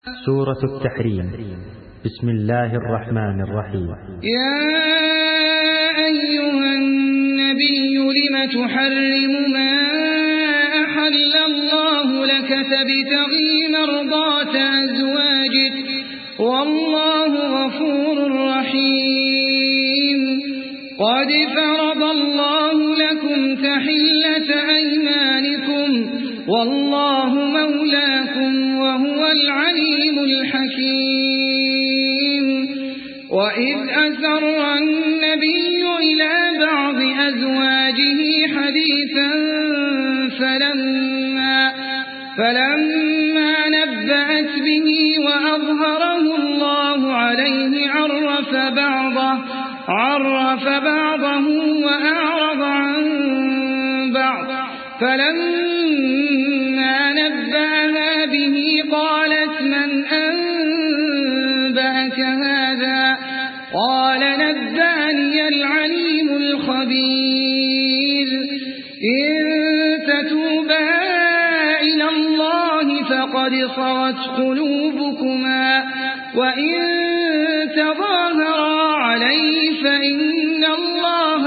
سورة التحريم. بسم الله الرحمن الرحيم. يا أيها النبي لم تحرم ما أحل الله لك تبتغي مرضات أزواجك والله غفور رحيم. قد فرض الله لكم تحلة أيمانكم والله مولاكم وهو العليم الحكيم. وإذ أسر النبي إلى بعض أزواجه حديثا فلما نبأت به وأظهره الله عليه عرف بعضه وأعرض عن بعض. فلما نبأها به قالت من أنبأك هذا؟ قال نبأني العليم الخبير. إن تتوبا إلى الله فقد صغت قلوبكما وإن تظاهرا عليه فإن الله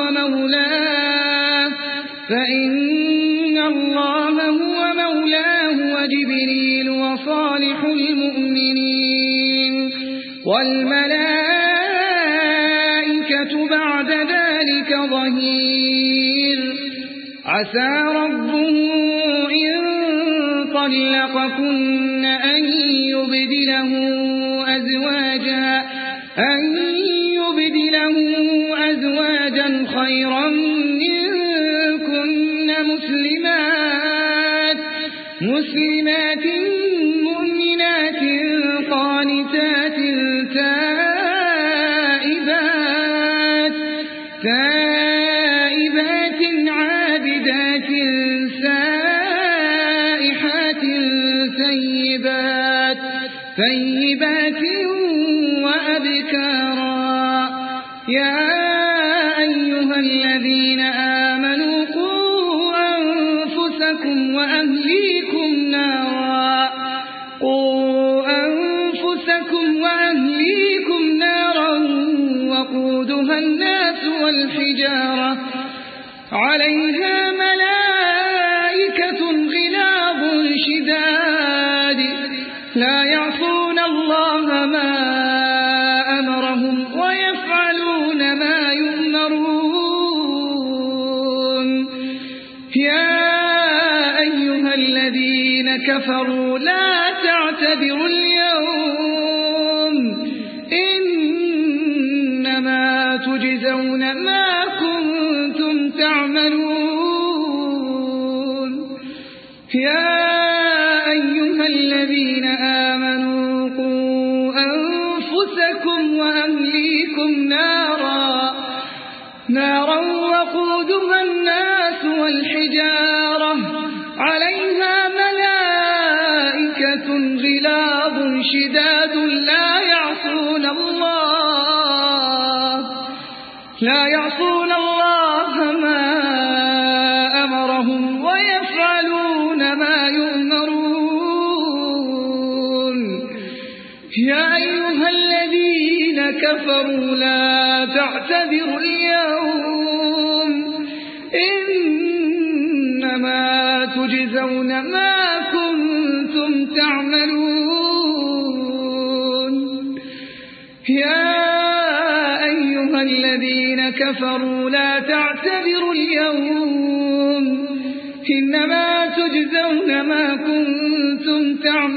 هو مولاه وجبريل وصالح المؤمنين والملائكة بعد ذلك ظهير. عسى ربه إن طلقكن أن يبدله أزواجا خيرا منكن مسلمات مؤمنات قانتات تائبات عابدات سائحات ثيبات وأبكارا. يا أيها الذين آمنوا قوا أنفسكم وأهليكم نارا وقودها الناس والحجارة عليها ملائكة غلاظ شداد لا يعصون الله ما أمرهم ويفعلون ما يؤمرون. يا أيها الذين كفروا لا تعتذروا اليوم إنما تجزون ما كنتم تعملون. يا أيها الذين آمنوا قوا أنفسكم وأهليكم نارا وقودها الناس والحجارة عليها ملائكة غلاظ شداد لا يعصون الله ما أمرهم ويفعلون ما يؤمرون. يا أيها الذين كفروا لا تعتذروا اليوم إنما تجزون ما كنتم تعملون. يا أيها الذين كفروا لا تعتذروا اليوم إنما تجزون ما كنتم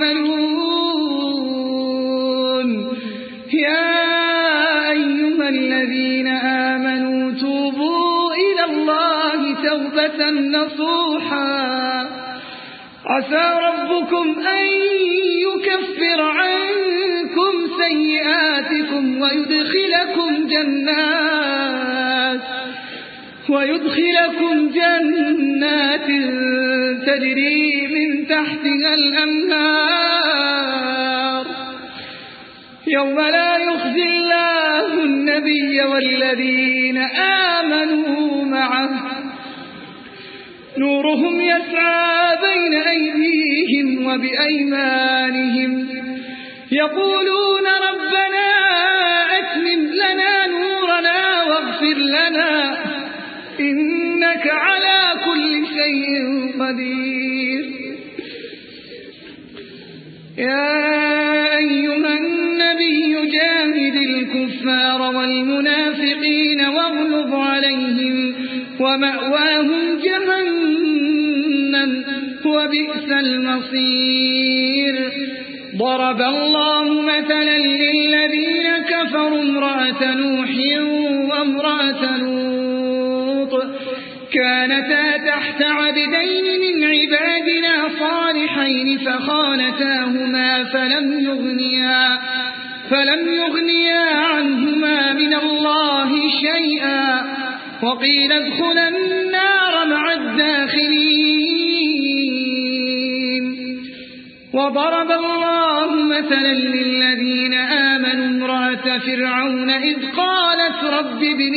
تعملون. يا أيها الذين آمنوا توبوا إلى الله توبة نصوحا عسى ربكم أن يكفر عنكم سيئاتكم ويدخلكم جنات تجري من تحتها الأنهار يوم لا يخزي الله النبي والذين آمنوا معه نورهم يسعى بين أيديهم وبأيمانهم يقولون ربنا أتمم لنا نورنا واغفر لنا إنك على كل شيء قدير. يا أيها النبي جاهد الكفار والمنافقين واغلظ عليهم ومأواهم جهنم وبئس المصير. ضرب الله مثلا للذين كفروا امرأة نوح وامرأة لوط كانتا تحت عبدين من عبادنا صالحين فخانتاهما فلم يغنيا عنهما من الله شيئا وقيل ادخلا النار مع الداخلين. وضرب الله مثلا للذين آمنوا امرأة فرعون إذ قالت رب ابن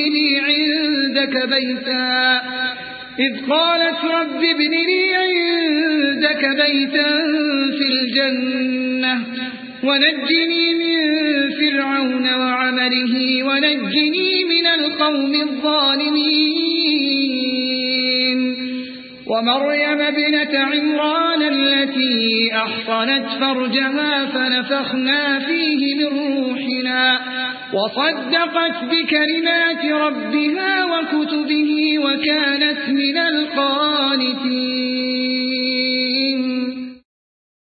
لي عندك بيتا في الجنة ونجني من فرعون وعمله ونجني من القوم الظالمين. ومريم ابنة عمران التي أحصنت فرجها فنفخنا فيه من روحنا وصدقت بكلمات ربها وكتبه وكانت من القانتين.